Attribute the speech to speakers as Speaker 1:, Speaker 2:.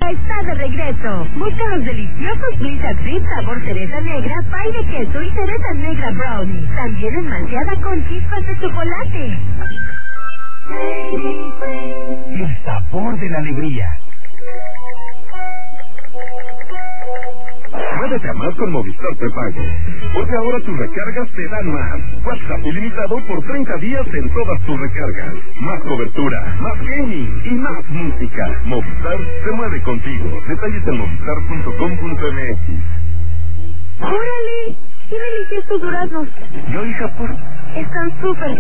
Speaker 1: está de regreso. Busca los deliciosos Blizzard Beats sabor cereza negra, pay de queso y cereza negra brownie. También en malteada con chispas de chocolate.
Speaker 2: El sabor de la alegría.
Speaker 3: Muévete a más con Movistar Prepago. Porque ahora tus recargas te dan más. WhatsApp ilimitado por 30 días en todas tus recargas. Más cobertura, más gaming y más música. Movistar se mueve contigo. Detalles en movistar.com.mx.
Speaker 1: ¡Órale! ¡Qué deliciosos duraznos!
Speaker 2: Yo, hija, por...
Speaker 1: Están súper